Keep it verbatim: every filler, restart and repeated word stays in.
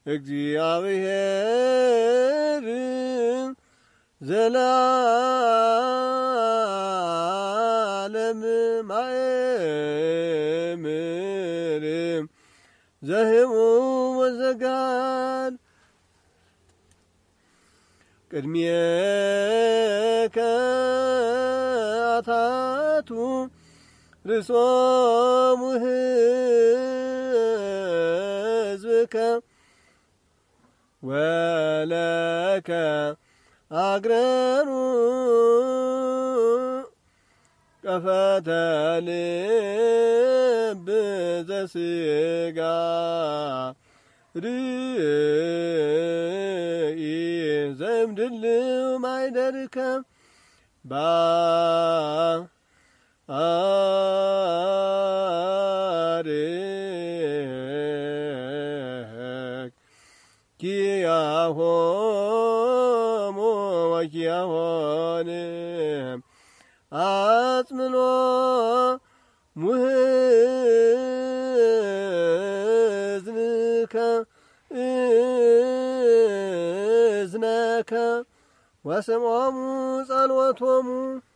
እግዚአብሔር ዘላለም ማእምር ዘህቡ ወዘጋል ቅድሜከ አታቱ ርሶሙ ሕዝብከ ወለከ አግረሩ ቀፈተ ልብ ዘሥጋ ርእይ ዘእምድልው ማይደርከ ባርክ ኪያሆሙ ወኪያሆን አጽምኖ ሙሕዝንከ እዝነከ ወስምዖሙ ጸሎቶሙ